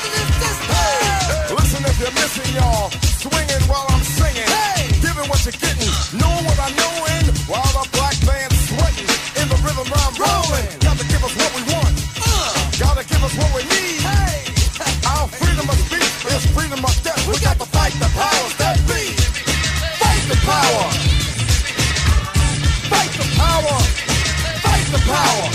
Hey. Listen if you're missing, y'all, swinging while I'm singing, hey. Giving what you're getting, know what I know in, while the black band's sweating, in the rhythm I'm rolling. Gotta give us what we want, uh. Gotta give us what we need, hey. Our freedom of speech is freedom of death. We got to fight the powers that be. Fight the power. Fight the power. Fight the power.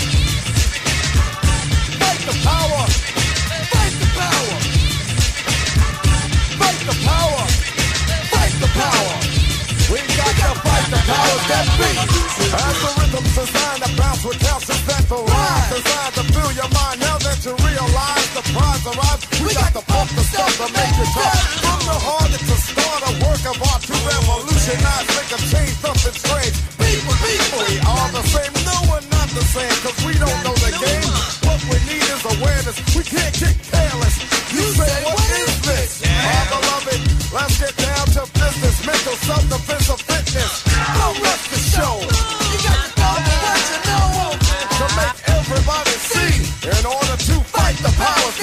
Fight the power. Fight the power. Fight the power. Fight the power. We got to fight the powers that be. As the rhythm's designed to bounce with calcium that the rise, designed to fill your mind. Now that you realize the prize arrives, we got to pump the stuff to make it tough. From the heart to start a work of art to revolutionize, make a change, something strange. People, people, we are the same. No, we're not the same, 'cause we don't know the game. What we need is awareness. We can't get careless. You say, what is this? My beloved, let's get down to business. Mental self-defense of fitness. Don't rush the show. You got to go to what you know to make everybody see. In order to fight the powers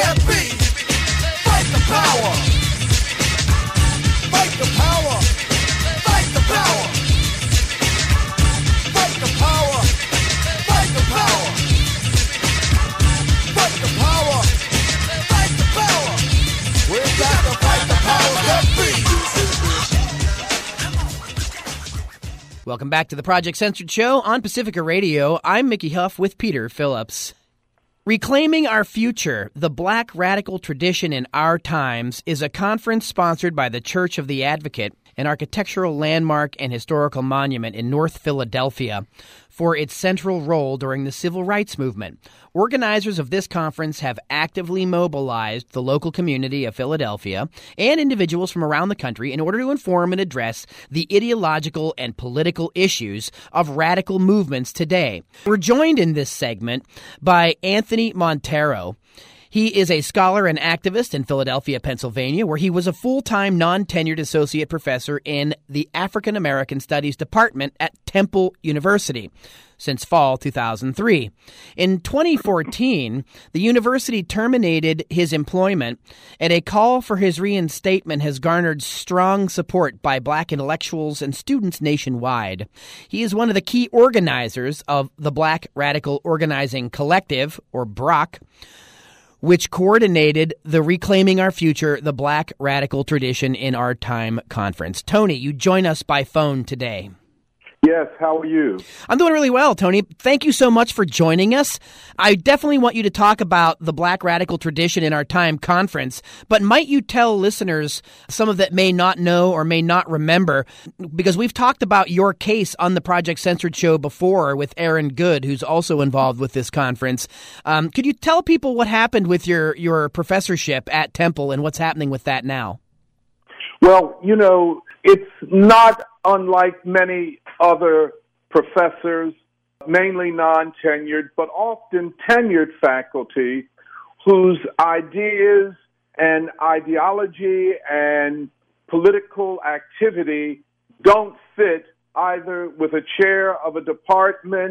Welcome back to the Project Censored Show on Pacifica Radio. I'm Mickey Huff with Peter Phillips. Reclaiming Our Future, the Black Radical Tradition in Our Times, is a conference sponsored by the Church of the Advocate, an architectural landmark and historical monument in North Philadelphia, for its central role during the Civil Rights Movement. Organizers of this conference have actively mobilized the local community of Philadelphia and individuals from around the country in order to inform and address the ideological and political issues of radical movements today. We're joined in this segment by Anthony Montero. He is a scholar and activist in Philadelphia, Pennsylvania, where he was a full-time, non-tenured associate professor in the African American Studies Department at Temple University since fall two thousand three. In twenty fourteen, the university terminated his employment, and a call for his reinstatement has garnered strong support by Black intellectuals and students nationwide. He is one of the key organizers of the Black Radical Organizing Collective, or B R O C, which coordinated the Reclaiming Our Future, the Black Radical Tradition in Our Time conference. Tony, you join us by phone today. Yes, how are you? I'm doing really well, Tony. Thank you so much for joining us. I definitely want you to talk about the Black Radical Tradition in Our Time conference, but might you tell listeners, some of that may not know or may not remember, because we've talked about your case on the Project Censored show before with Aaron Good, who's also involved with this conference. Um, could you tell people what happened with your, your professorship at Temple and what's happening with that now? Well, you know, it's not unlike many other professors, mainly non-tenured, but often tenured faculty whose ideas and ideology and political activity don't fit either with a chair of a department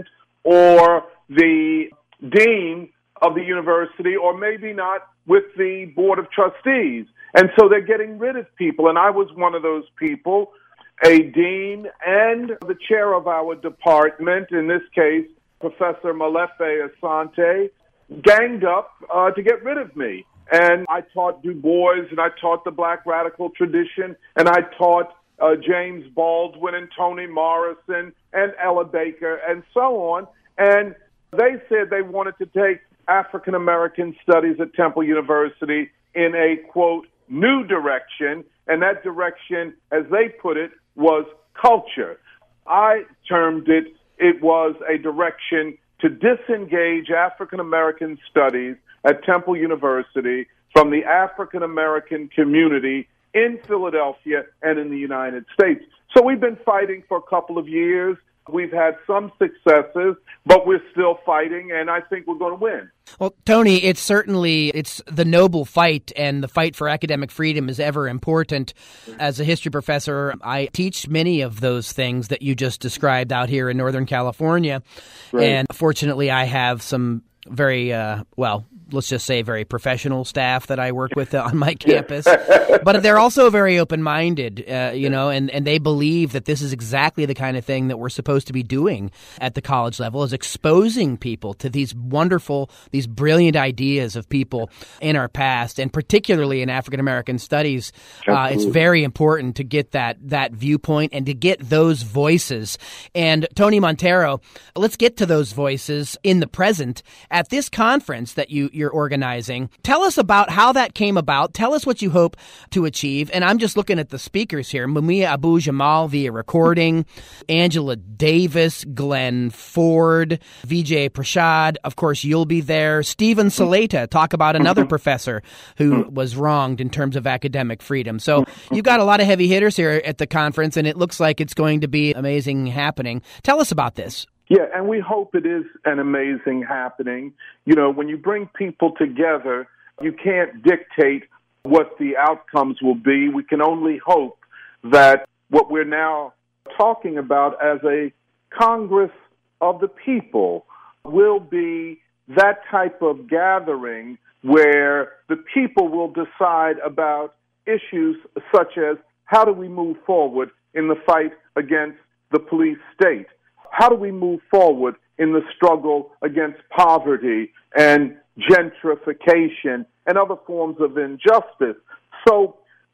or the dean of the university, or maybe not with the board of trustees. And so they're getting rid of people, and I was one of those people. A dean and the chair of our department, in this case, Professor Molefe Asante, ganged up uh, to get rid of me. And I taught Du Bois, and I taught the Black Radical Tradition, and I taught uh, James Baldwin and Toni Morrison and Ella Baker and so on. And they said they wanted to take African American studies at Temple University in a, quote, new direction, and that direction, as they put it, was culture. I termed it, it was a direction to disengage African American studies at Temple University from the African American community in Philadelphia and in the United States. So we've been fighting for a couple of years. We've had some successes, but we're still fighting, and I think we're going to win. Well, Tony, it's certainly it's the noble fight, and the fight for academic freedom is ever important. As a history professor, I teach many of those things that you just described out here in Northern California, right. And fortunately, I have some very, uh, well, let's just say very professional staff that I work with on my campus. But they're also very open-minded, uh, you know, and, and they believe that this is exactly the kind of thing that we're supposed to be doing at the college level, is exposing people to these wonderful, these brilliant ideas of people in our past, and particularly in African-American studies. Uh, it's very important to get that, that viewpoint and to get those voices. And Tony Montero, let's get to those voices in the present at this conference that you you're organizing. Tell us about how that came about. Tell us what you hope to achieve. And I'm just looking at the speakers here. Mumia Abu-Jamal via recording, Angela Davis, Glenn Ford, Vijay Prashad. Of course, you'll be there. Stephen Saleta, talk about another professor who was wronged in terms of academic freedom. So you've got a lot of heavy hitters here at the conference, and it looks like it's going to be amazing happening. Tell us about this. Yeah, and we hope it is an amazing happening. You know, when you bring people together, you can't dictate what the outcomes will be. We can only hope that what we're now talking about as a Congress of the people will be that type of gathering where the people will decide about issues such as how do we move forward in the fight against the police state? How do we move forward in the struggle against poverty and gentrification and other forms of injustice? So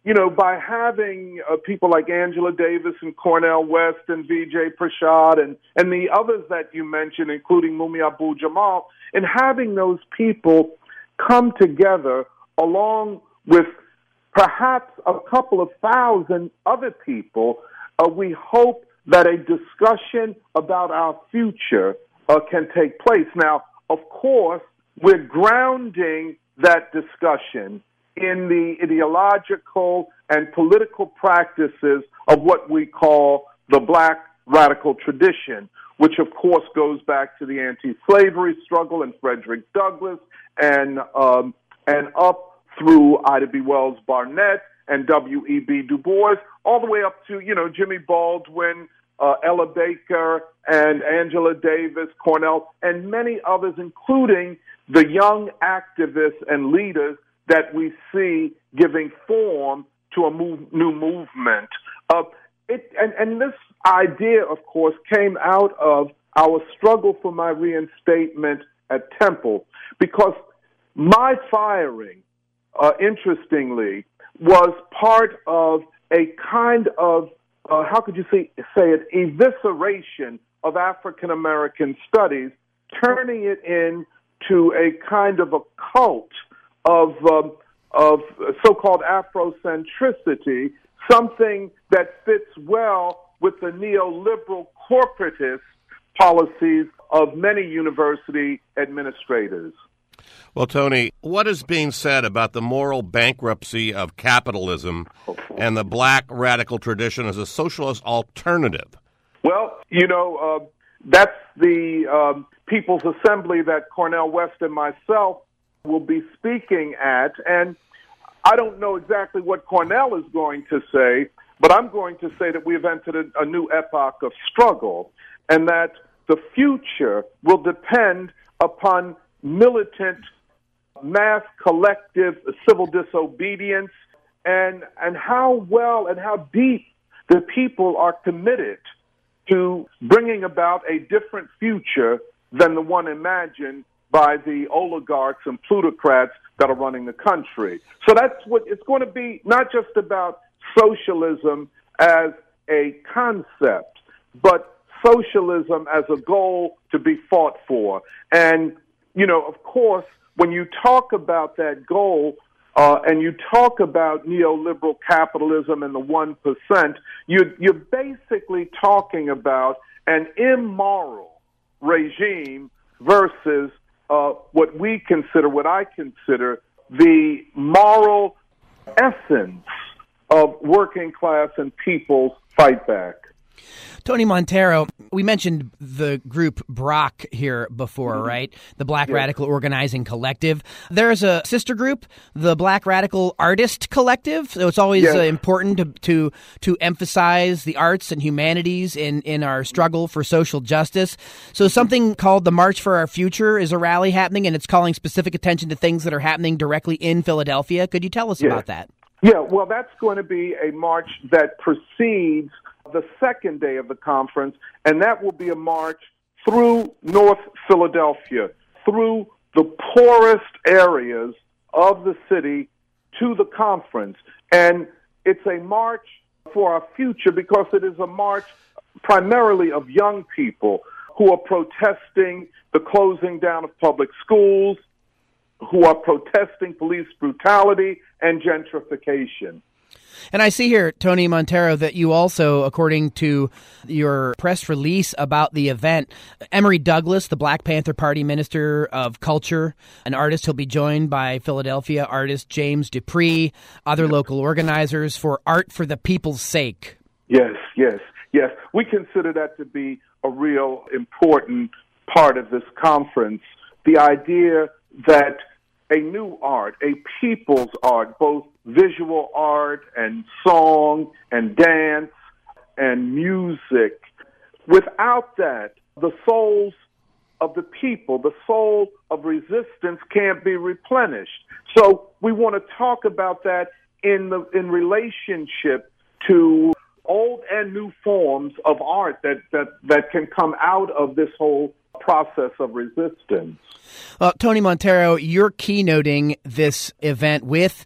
you know, by having uh, people like Angela Davis and Cornel West and Vijay Prashad and, and the others that you mentioned, including Mumia Abu-Jamal, and having those people come together along with perhaps a couple of thousand other people, uh, we hope that a discussion about our future uh, can take place. Now, of course, we're grounding that discussion in the ideological and political practices of what we call the black radical tradition, which of course goes back to the anti-slavery struggle and Frederick Douglass and um, and up through Ida B. Wells Barnett and W E B Du Bois, all the way up to, you know, Jimmy Baldwin, uh, Ella Baker, and Angela Davis, Cornell, and many others, including the young activists and leaders that we see giving form to a move, new movement. Uh, it, and, and this idea, of course, came out of our struggle for my reinstatement at Temple, because my firing, uh, interestingly, was part of a kind of, uh, how could you say, say it, evisceration of African-American studies, turning it into a kind of a cult of um, of so-called Afrocentricity, something that fits well with the neoliberal corporatist policies of many university administrators. Well, Tony, what is being said about the moral bankruptcy of capitalism and the black radical tradition as a socialist alternative? Well, you know, uh, that's the um, People's Assembly that Cornel West and myself will be speaking at, and I don't know exactly what Cornel is going to say, but I'm going to say that we have entered a, a new epoch of struggle, and that the future will depend upon militant, mass collective civil disobedience, and and how well and how deep the people are committed to bringing about a different future than the one imagined by the oligarchs and plutocrats that are running the country. So that's what it's going to be, not just about socialism as a concept, but socialism as a goal to be fought for. And, you know, of course, when you talk about that goal uh, and you talk about neoliberal capitalism and the one percent, you, you're basically talking about an immoral regime versus Uh, what we consider, what I consider, the moral essence of working class and people's fight back. Tony Montero, we mentioned the group B R O C here before, mm-hmm. right? The Black yes. Radical Organizing Collective. There's a sister group, the Black Radical Artist Collective. So it's always yes. uh, important to, to to emphasize the arts and humanities in, in our struggle for social justice. So something called the March for Our Future is a rally happening, and it's calling specific attention to things that are happening directly in Philadelphia. Could you tell us yes. about that? Yeah, well, that's going to be a march that precedes the second day of the conference, and that will be a march through North Philadelphia, through the poorest areas of the city to the conference. And it's a march for our future because it is a march primarily of young people who are protesting the closing down of public schools, who are protesting police brutality and gentrification. And I see here, Tony Montero, that you also, according to your press release about the event, Emory Douglas, the Black Panther Party Minister of Culture, an artist, he'll be joined by Philadelphia artist James Dupree, other local organizers for Art for the People's Sake. Yes, yes, yes. We consider that to be a real important part of this conference, the idea that a new art, a people's art, both visual art and song and dance and music. Without that, the souls of the people, the soul of resistance can't be replenished. So we want to talk about that in the in relationship to old and new forms of art that, that, that can come out of this whole process of resistance. Well, Tony Montero, you're keynoting this event with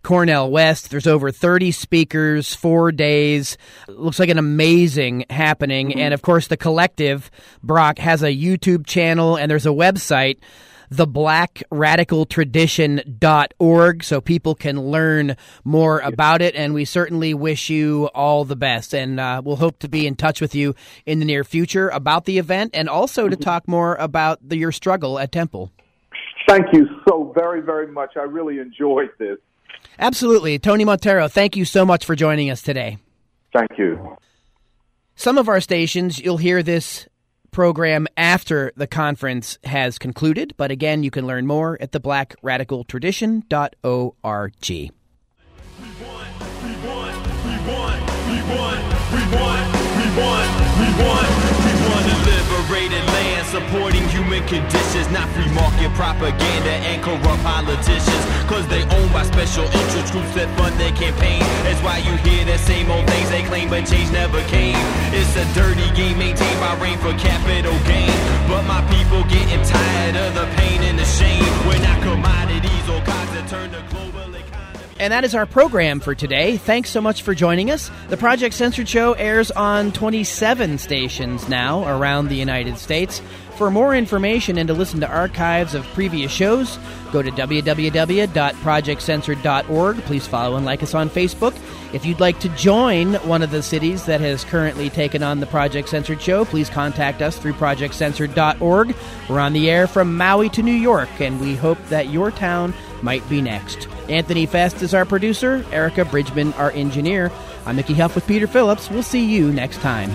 Cornell West. There's over thirty speakers, four days. Looks like an amazing happening. Mm-hmm. And, of course, the collective, Brock, has a YouTube channel, and there's a website, the black radical tradition dot org, so people can learn more about it, and we certainly wish you all the best. And uh, we'll hope to be in touch with you in the near future about the event and also to talk more about the, your struggle at Temple. Thank you so very, very much. I really enjoyed this. Absolutely. Tony Montero, thank you so much for joining us today. Thank you. Some of our stations, you'll hear this program after the conference has concluded, but again, you can learn more at the black radical tradition dot org. We won, we won, we won, we won, we won, we won, we won, we won a liberated land, supporting human conditions, not free market propaganda and corrupt politicians, cause they owned by special interest groups that fund their campaign. That's why you hear the same old things they claim, but change never came. It's a dirty game maintained by rain for capital gain, but my people getting tired of the pain and the shame. We're not commodities or cogs that turn the global economy. And that is our program for today. Thanks so much for joining us. The Project Censored Show airs on twenty-seven stations now around the United States. For more information and to listen to archives of previous shows, go to w w w dot project censored dot org. Please follow and like us on Facebook. If you'd like to join one of the cities that has currently taken on the Project Censored Show, please contact us through project censored dot org. We're on the air from Maui to New York, and we hope that your town might be next. Anthony Fest is our producer, Erica Bridgman our engineer. I'm Mickey Huff with Peter Phillips. We'll see you next time.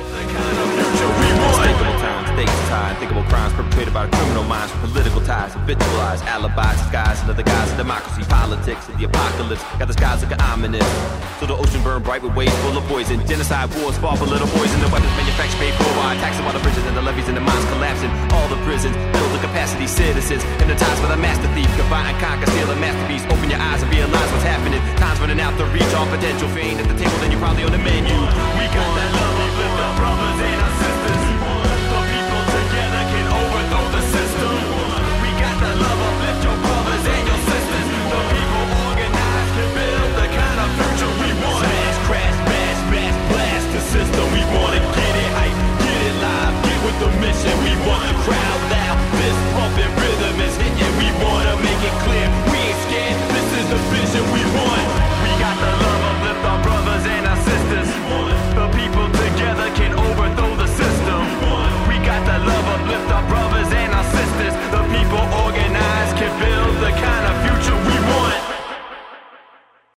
Unthinkable crimes perpetrated by criminal minds, political ties, habitualized alibis, disguised under the guise of democracy, politics, and the apocalypse. Got the skies looking ominous. So the ocean burned bright with waves full of poison. Genocide wars fought for little boys, and the weapons manufactured paid for by taxing while the bridges and the levees and the mines collapsing. All the prisons build the capacity citizens, hypnotized by the master thief. Combine and conquer, steal a masterpiece. Open your eyes and realize what's happening. Time's running out to reach all potential. If you ain't at the table, then you probably